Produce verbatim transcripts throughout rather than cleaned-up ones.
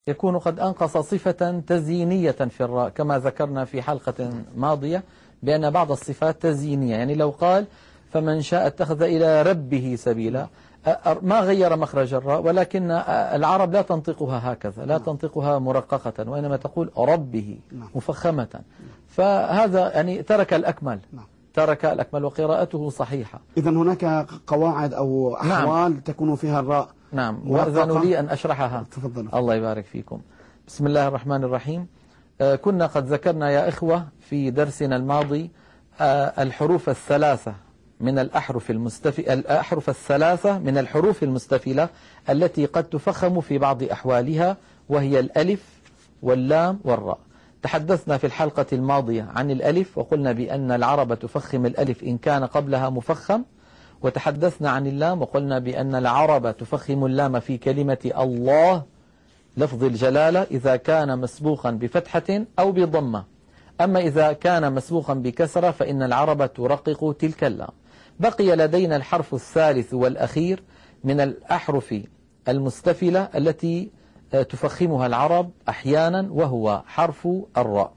يكون قد أنقص صفة تزيينية في الراء، كما ذكرنا في حلقة ماضية بأن بعض الصفات تزيينية. يعني لو قال فمن شاء اتخذ إلى ربه سبيلا، ما غير مخرج الراء، ولكن العرب لا تنطقها هكذا، لا تنطقها مرققة، وإنما تقول ربه مفخمة. فهذا يعني ترك الأكمل، ترك الأكمل وقراءته صحيحة. إذن هناك قواعد أو أحوال نعم. تكون فيها الراء. نعم، وأذنوا لي أن أشرحها. تفضل. الله يبارك فيكم. بسم الله الرحمن الرحيم. آه كنا قد ذكرنا يا إخوة في درسنا الماضي آه الحروف الثلاثة من الأحرف المستفلة، الأحرف الثلاثة من الحروف المستفلة التي قد تفخم في بعض أحوالها، وهي الألف واللام والراء. تحدثنا في الحلقة الماضية عن الألف، وقلنا بأن العرب تفخم الألف إن كان قبلها مفخم، وتحدثنا عن اللام وقلنا بأن العرب تفخم اللام في كلمة الله لفظ الجلالة إذا كان مسبوقا بفتحة أو بضمة، أما إذا كان مسبوقا بكسرة فإن العرب ترقق تلك اللام. بقي لدينا الحرف الثالث والأخير من الأحرف المستفلة التي تفخمها العرب أحيانا، وهو حرف الراء.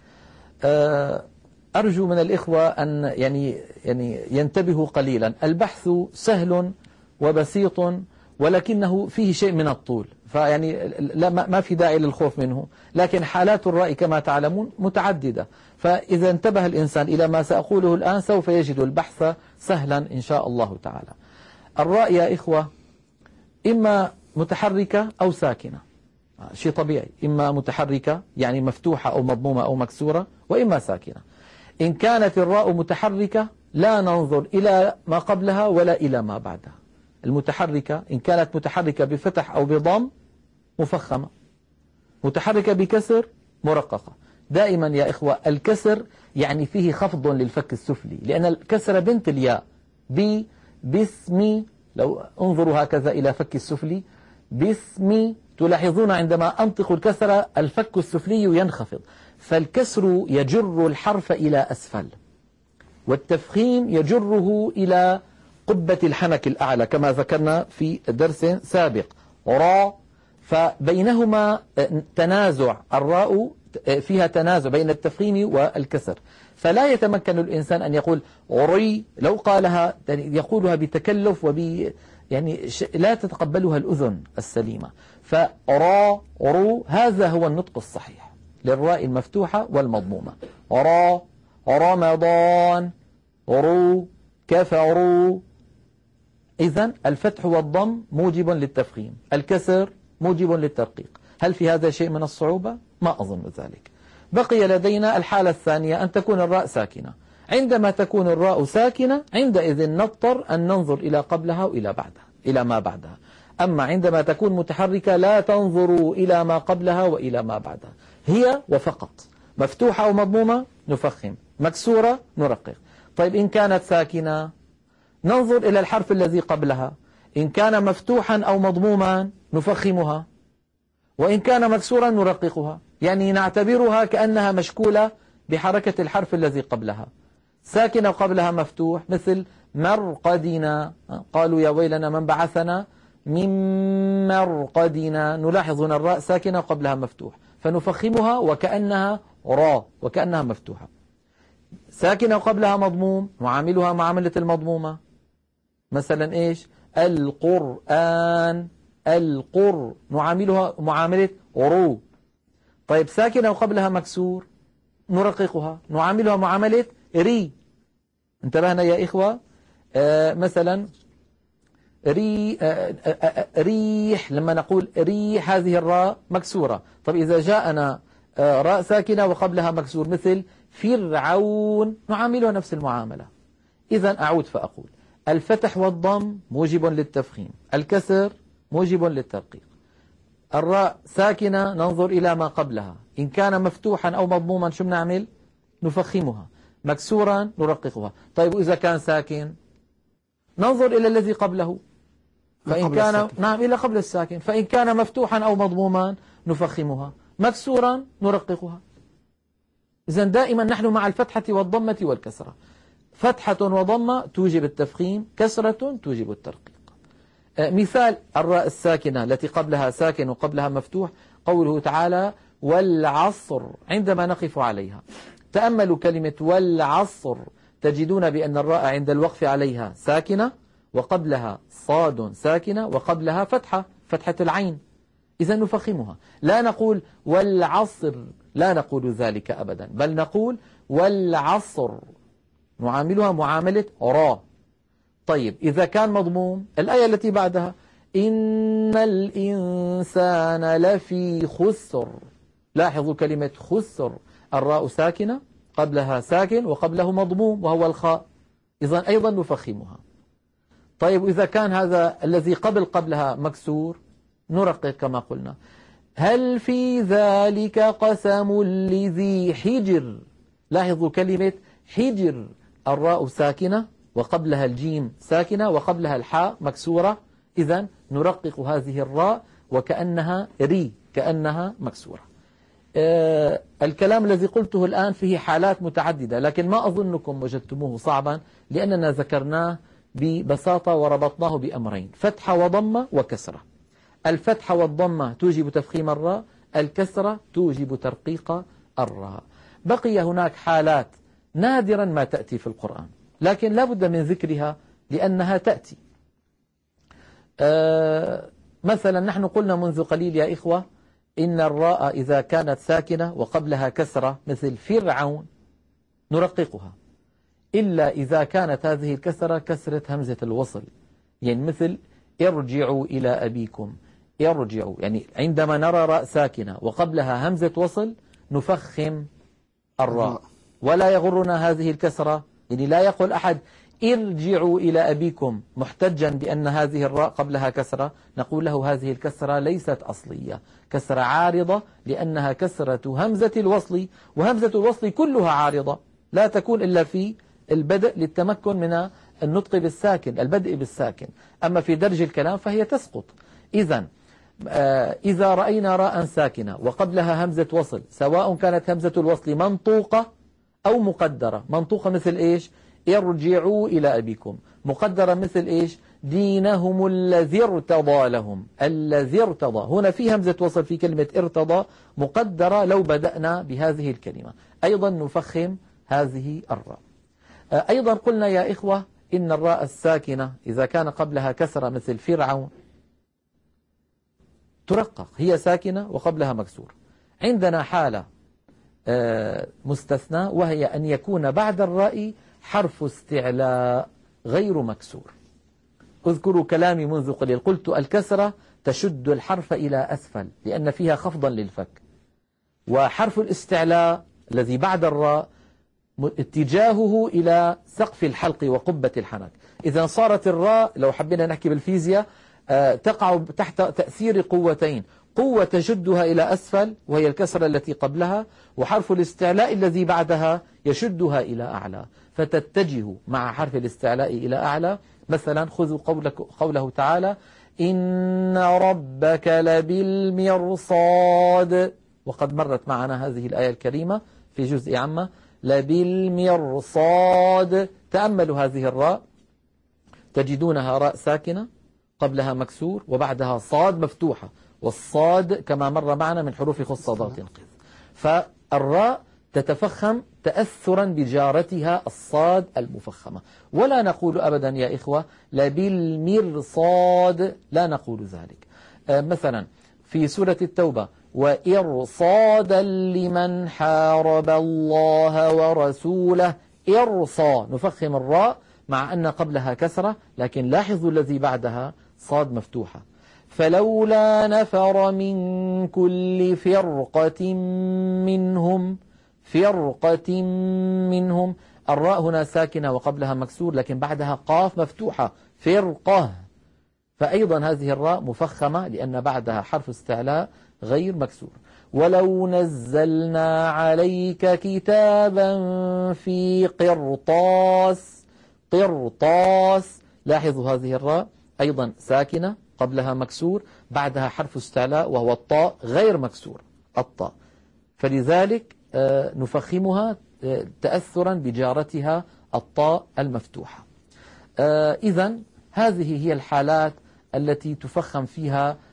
أرجو من الإخوة أن يعني يعني ينتبهوا قليلا. البحث سهل وبسيط ولكنه فيه شيء من الطول، فيعني لا ما في داعي للخوف منه، لكن حالات الراء كما تعلمون متعددة، فإذا انتبه الإنسان إلى ما سأقوله الآن سوف يجد البحث سهلا إن شاء الله تعالى. الراء يا إخوة إما متحركة أو ساكنة، شيء طبيعي، إما متحركة يعني مفتوحة أو مضمومة أو مكسورة، وإما ساكنة. إن كانت الراء متحركة لا ننظر إلى ما قبلها ولا إلى ما بعدها. المتحركة إن كانت متحركة بفتح أو بضم مفخمة، متحركة بكسر مرققة. دائما يا إخوة الكسر يعني فيه خفض للفك السفلي، لأن الكسر بنت الياء. بي باسمي، لو انظروا هكذا إلى فك السفلي باسمي، تلاحظون عندما أنطق الكسر الفك السفلي ينخفض، فالكسر يجر الحرف إلى أسفل، والتفخيم يجره إلى قبة الحنك الأعلى كما ذكرنا في درس سابق. را، فبينهما تنازع، الراء فيها تنازع بين التفخيم والكسر، فلا يتمكن الإنسان أن يقول عري، لو قالها يقولها بتكلف وب يعني لا تتقبلها الأذن السليمة. فرا عرو هذا هو النطق الصحيح للراء المفتوحة والمضمومة. را رمضان عرو كفروا. إذن الفتح والضم موجب للتفخيم، الكسر موجب للترقيق. هل في هذا شيء من الصعوبة؟ ما أظن ذلك. بقي لدينا الحالة الثانية أن تكون الراء ساكنة. عندما تكون الراء ساكنة عندئذ نضطر أن ننظر إلى قبلها وإلى بعدها إلى ما بعدها. أما عندما تكون متحركة لا تنظروا إلى ما قبلها وإلى ما بعدها، هي وفقط. مفتوحة أو مضمومة نفخم، مكسورة نرقق. طيب إن كانت ساكنة ننظر إلى الحرف الذي قبلها، إن كان مفتوحا أو مضموما نفخمها، وإن كان مكسورا نرققها، يعني نعتبرها كأنها مشكولة بحركة الحرف الذي قبلها. ساكنة قبلها مفتوح مثل مرقدنا، قالوا يا ويلنا من بعثنا من مرقدنا، نلاحظ أن الراء ساكنة قبلها مفتوح فنفخمها وكأنها راء وكأنها مفتوحة. ساكنة قبلها مضموم نعاملها معاملة المضمومة، مثلا إيش؟ القرآن، القر نعاملها معاملة عرو. طيب ساكنة وقبلها مكسور نرققها نعاملها معاملة ري. انتبهنا يا إخوة؟ آه مثلا ري آه آه ريح، لما نقول ريح هذه الراء مكسورة. طب إذا جاءنا آه راء ساكنة وقبلها مكسور مثل فرعون نعاملها نفس المعاملة. إذا أعود فأقول الفتح والضم موجب للتفخيم، الكسر موجب للترقيق. الراء ساكنة ننظر إلى ما قبلها، إن كان مفتوحا أو مضموما شو بنعمل؟ نفخمها، مكسورا نرققها. طيب إذا كان ساكن ننظر إلى الذي قبله، فإن كان الساكن. نعم إلى قبل الساكن، فإن كان مفتوحا أو مضموما نفخمها، مكسورا نرققها. إذن دائما نحن مع الفتحة والضمة والكسرة، فتحة وضمة توجب التفخيم، كسرة توجب الترقيق. مثال الراء الساكنة التي قبلها ساكن وقبلها مفتوح، قوله تعالى والعصر عندما نقف عليها. تأملوا كلمة والعصر، تجدون بأن الراء عند الوقف عليها ساكنة وقبلها صاد ساكنة وقبلها فتحة، فتحة العين. إذا نفخمها، لا نقول والعصر، لا نقول ذلك أبدا، بل نقول والعصر، نعاملها معاملة راء. طيب إذا كان مضموم، الآية التي بعدها إن الإنسان لفي خسر، لاحظوا كلمة خسر، الراء ساكنة قبلها ساكن وقبله مضموم وهو الخاء، إذن أيضا نفخمها. طيب إذا كان هذا الذي قبل قبلها مكسور، نرقق كما قلنا هل في ذلك قسم لذي حجر، لاحظوا كلمة حجر، الراء ساكنة وقبلها الجيم ساكنة وقبلها الحاء مكسورة، إذن نرقق هذه الراء وكأنها ري، كأنها مكسورة. آه الكلام الذي قلته الآن فيه حالات متعددة، لكن ما أظنكم وجدتموه صعبا، لأننا ذكرناه ببساطة وربطناه بأمرين: فتحة وضمة وكسرة. الفتحة والضمة توجب تفخيم الراء، الكسرة توجب ترقيق الراء. بقي هناك حالات نادرا ما تأتي في القرآن، لكن لا بد من ذكرها لأنها تأتي. آه مثلا نحن قلنا منذ قليل يا إخوة إن الراء إذا كانت ساكنة وقبلها كسرة مثل فرعون نرققها، إلا إذا كانت هذه الكسرة كسرة همزة الوصل، يعني مثل ارجعوا إلى أبيكم، ارجعوا، يعني عندما نرى راء ساكنة وقبلها همزة وصل نفخم الراء، ولا يغرنا هذه الكسرة، يعني لا يقول أحد ارجعوا إلى أبيكم محتجا بأن هذه الراء قبلها كسرة، نقول له هذه الكسرة ليست أصلية، كسرة عارضة، لأنها كسرة همزة الوصل، وهمزة الوصل كلها عارضة، لا تكون إلا في البدء للتمكن من النطق بالساكن، البدء بالساكن، أما في درج الكلام فهي تسقط. إذن آه إذا رأينا راء ساكنة وقبلها همزة وصل، سواء كانت همزة الوصل منطوقة أو مقدرة، منطوقة مثل إيش؟ ارجعوا إلى أبيكم، مقدرة مثل إيش؟ دينهم الذي ارتضى لهم، الذي ارتضى، هنا في همزة وصل في كلمة ارتضى مقدرة لو بدأنا بهذه الكلمة، أيضا نفخم هذه الراء. أيضا قلنا يا إخوة إن الراء الساكنة إذا كان قبلها كسرة مثل فرعون ترقق، هي ساكنة وقبلها مكسور. عندنا حالة مستثنى، وهي أن يكون بعد الراء حرف استعلاء غير مكسور. اذكروا كلامي منذ قليل، قلت الكسرة تشد الحرف إلى أسفل لأن فيها خفضا للفك، وحرف الاستعلاء الذي بعد الراء اتجاهه إلى سقف الحلق وقبة الحنك. إذا صارت الراء لو حبينا نحكي بالفيزياء تقع تحت تأثير قوتين، قوة تشدها إلى أسفل وهي الكسرة التي قبلها، وحرف الاستعلاء الذي بعدها يشدها إلى أعلى، فتتجه مع حرف الاستعلاء إلى أعلى. مثلا خذوا قوله تعالى إن ربك لبالمرصاد، وقد مرت معنا هذه الآية الكريمة في جزء عامة، لبالمرصاد. تأملوا هذه الراء، تجدونها راء ساكنة قبلها مكسور وبعدها صاد مفتوحة، والصاد كما مر معنا من حروف خصادات انقذ، فالراء تتفخم تأثرا بجارتها الصاد المفخمة. ولا نقول أبدا يا إخوة لبالمرصاد، لا نقول ذلك. آه مثلا في سورة التوبة وإرصادا لمن حارب الله ورسوله، إرصا نفخم الراء مع أن قبلها كسرة، لكن لاحظوا الذي بعدها صاد مفتوحة. فلولا نفر من كل فرقة منهم، فرقة منهم، الراء هنا ساكنة وقبلها مكسور لكن بعدها قاف مفتوحة، فرقة، فأيضا هذه الراء مفخمة لأن بعدها حرف استعلاء غير مكسور. ولو نزلنا عليك كتابا في قرطاس، قرطاس، لاحظوا هذه الراء أيضا ساكنة قبلها مكسور بعدها حرف استعلاء وهو الطاء غير مكسور، الطاء، فلذلك نفخمها تأثرا بجارتها الطاء المفتوحة. إذن هذه هي الحالات التي تفخم فيها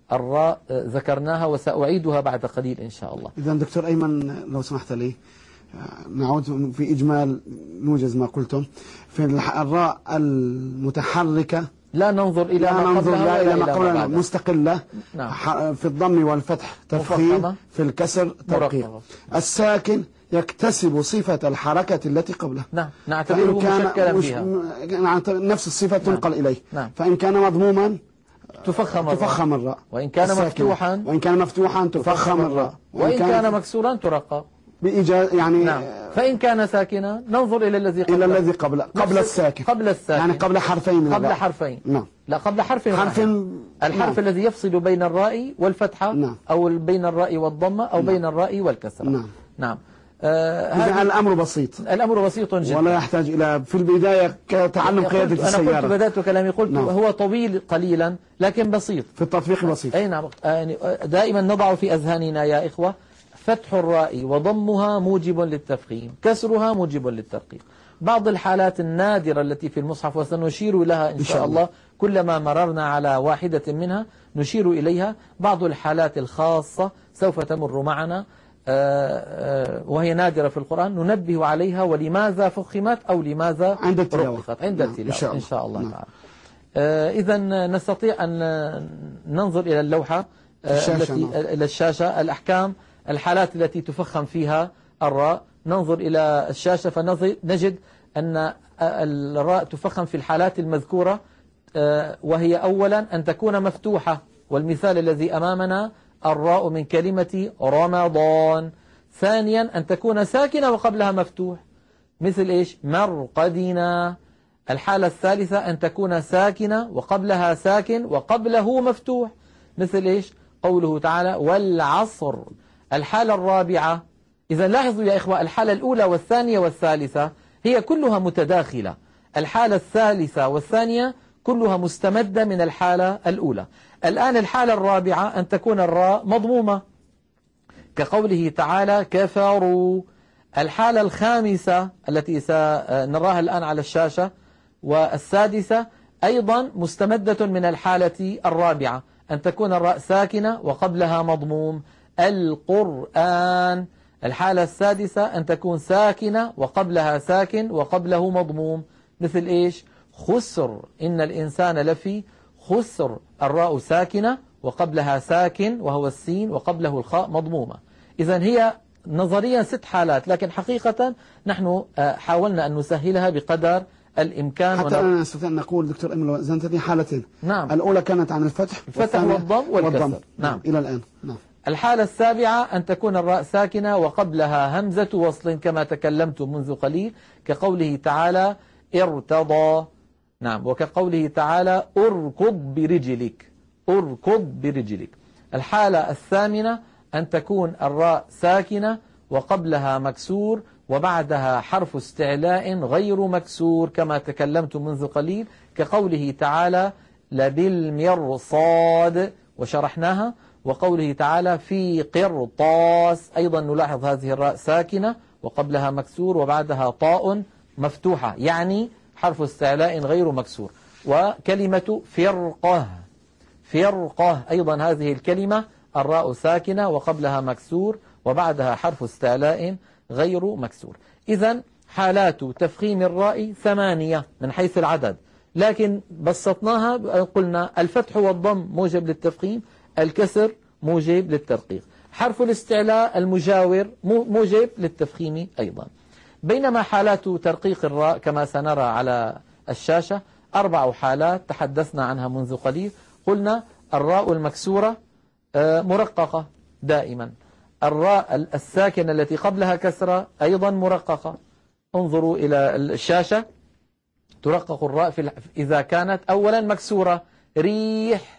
الراء ذكرناها وسأعيدها بعد قليل إن شاء الله. إذا دكتور أيمن لو سمحت لي نعود في إجمال نوجز ما قلتم في الراء المتحركة لا ننظر إلى لا ما ننظر قبلها لا إلى ما ولا قبلها مستقلة. نعم. في الضم والفتح تفخيم، مفخمة. في الكسر ترقيق. الساكن يكتسب صفة الحركة التي قبله. نعم نعتبره مشكلا فيها، نفس الصفة تنقل نعم. إليه. نعم. فإن كان مضموما تفخم الراء، تفخم الراء، وإن كان مفتوحا وإن كان مفتوحا تفخم الراء، وإن كان مكسورا ترقق بإيجاز يعني. نعم. فإن كان ساكنا ننظر إلى الذي قبل إلى الذي قبل قبل الساكن قبل الساكن يعني قبل حرفين من قبل الراء. حرفين. نعم. لا قبل حرف حرف الحرف نعم. الذي يفصل بين الراء والفتحة. نعم. أو بين الراء والضمة أو نعم. بين الراء والكسرة. نعم. نعم. آه إذا الأمر بسيط، الأمر بسيط جدا ولا يحتاج إلى في البداية كتعلم قيادة أنا السيارة. قلت بدأت كلامي قلت نعم. هو طويل قليلا لكن بسيط في التطبيق بسيط. أي نعم. يعني دائما نضع في أذهاننا يا إخوة فتح الراء وضمها موجب للتفخيم، كسرها موجب للترقيق. بعض الحالات النادرة التي في المصحف وسنشير لها إن شاء الله كلما مررنا على واحدة منها نشير إليها. بعض الحالات الخاصة سوف تمر معنا وهي نادرة في القرآن ننبه عليها ولماذا فخمت أو لماذا عند التلاوة عند التلاوة إن شاء الله نعم. تعالى. إذا نستطيع أن ننظر إلى اللوحة الشاشة التي إلى الشاشة الأحكام الحالات التي تفخم فيها الراء. ننظر إلى الشاشة فنجد أن الراء تفخم في الحالات المذكورة، وهي أولا أن تكون مفتوحة، والمثال الذي أمامنا الراء من كلمة رمضان. ثانيا أن تكون ساكنة وقبلها مفتوح مثل إيش مرقدنا. الحالة الثالثة أن تكون ساكنة وقبلها ساكن وقبله مفتوح مثل إيش قوله تعالى والعصر. الحالة الرابعة، إذا لاحظوا يا إخوة الحالة الأولى والثانية والثالثة هي كلها متداخلة، الحالة الثالثة والثانية كلها مستمدة من الحالة الأولى. الآن الحالة الرابعة أن تكون الراء مضمومة كقوله تعالى كفروا. الحالة الخامسة التي سنراها الآن على الشاشة والسادسة أيضا مستمدة من الحالة الرابعة أن تكون الراء ساكنة وقبلها مضموم. القرآن. الحالة السادسة أن تكون ساكنة وقبلها ساكن وقبله مضموم مثل إيش خسر إن الإنسان لفي خسر. الراء ساكنة وقبلها ساكن وهو السين وقبله الخاء مضمومة. إذن هي نظريا ست حالات، لكن حقيقة نحن حاولنا أن نسهلها بقدر الإمكان. حتى أنا نستطيع أن نقول دكتور أيمن زنتني حالتين. نعم. الأولى كانت عن الفتح الفتح والضم والكسر. والضم. نعم. إلى الآن. نعم. الحالة السابعة أن تكون الراء ساكنة وقبلها همزة وصل كما تكلمت منذ قليل كقوله تعالى ارتضى. نعم. وكقوله تعالى اركض برجلك اركض برجلك. الحالة الثامنة أن تكون الراء ساكنة وقبلها مكسور وبعدها حرف استعلاء غير مكسور كما تكلمت منذ قليل كقوله تعالى لبالمرصاد وشرحناها. وقوله تعالى في قرطاس أيضا نلاحظ هذه الراء ساكنة وقبلها مكسور وبعدها طاء مفتوحة يعني حرف استعلاء غير مكسور. وكلمة فرقة فرقة أيضا هذه الكلمة الراء ساكنة وقبلها مكسور وبعدها حرف استعلاء غير مكسور. إذن حالات تفخيم الراء ثمانية من حيث العدد، لكن بسطناها قلنا الفتح والضم موجب للتفخيم، الكسر موجب للترقيق، حرف الاستعلاء المجاور موجب للتفخيم أيضا. بينما حالات ترقيق الراء كما سنرى على الشاشة أربع حالات تحدثنا عنها منذ قليل. قلنا الراء المكسورة مرققة دائما، الراء الساكنة التي قبلها كسرة أيضا مرققة. انظروا إلى الشاشة ترقق الراء في إذا كانت أولا مكسورة ريح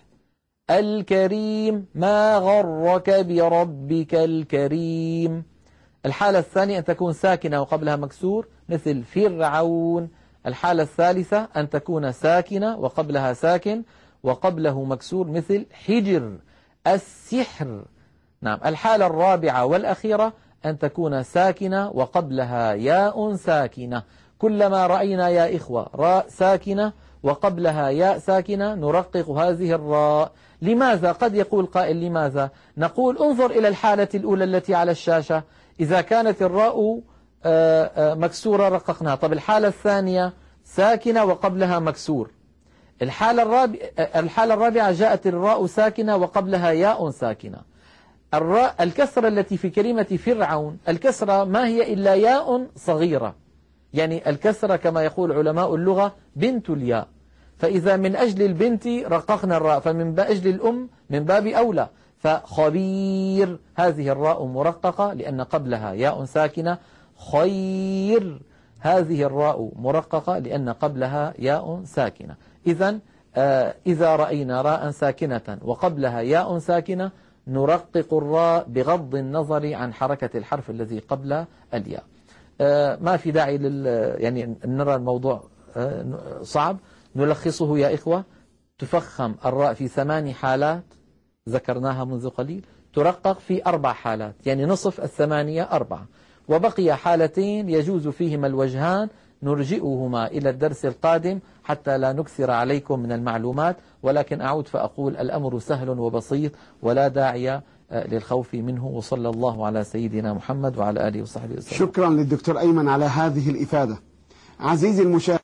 الكريم ما غرك بربك الكريم. الحالة الثانية أن تكون ساكنة وقبلها مكسور مثل فرعون. الحالة الثالثة أن تكون ساكنة وقبلها ساكن وقبله مكسور مثل حجر السحر. نعم. الحالة الرابعة والأخيرة أن تكون ساكنة وقبلها ياء ساكنة. كلما رأينا يا إخوة راء ساكنة وقبلها ياء ساكنة نرقق هذه الراء. لماذا؟ قد يقول قائل لماذا؟ نقول انظر إلى الحالة الأولى التي على الشاشة، إذا كانت الراء مكسورة رققناها. طب الحالة الثانية ساكنة وقبلها مكسور. الحالة الرابعة الحالة الرابعة جاءت الراء ساكنة وقبلها ياء ساكنة. الراء الكسرة التي في كلمة فرعون، الكسرة ما هي إلا ياء صغيرة، يعني الكسرة كما يقول علماء اللغة بنت الياء، فإذا من أجل البنت رققنا الراء، فمن أجل الأم من باب أولى. فخبير هذه الراء مرققة لأن قبلها ياء ساكنة. خير هذه الراء مرققة لأن قبلها ياء ساكنة. إذن آه إذا رأينا راء ساكنة وقبلها ياء ساكنة نرقق الراء بغض النظر عن حركة الحرف الذي قبل الياء. آه ما في داعي لل يعني نرى الموضوع آه صعب، نلخصه يا إخوة. تفخم الراء في ثمان حالات ذكرناها منذ قليل، ترقق في أربع حالات، يعني نصف الثمانية أربعة، وبقي حالتين يجوز فيهما الوجهان نرجئهما إلى الدرس القادم حتى لا نكثر عليكم من المعلومات. ولكن أعود فأقول الأمر سهل وبسيط ولا داعي للخوف منه. وصلى الله على سيدنا محمد وعلى آله وصحبه وسلم. شكرا للدكتور أيمن على هذه الإفادة. عزيزي المشاهد.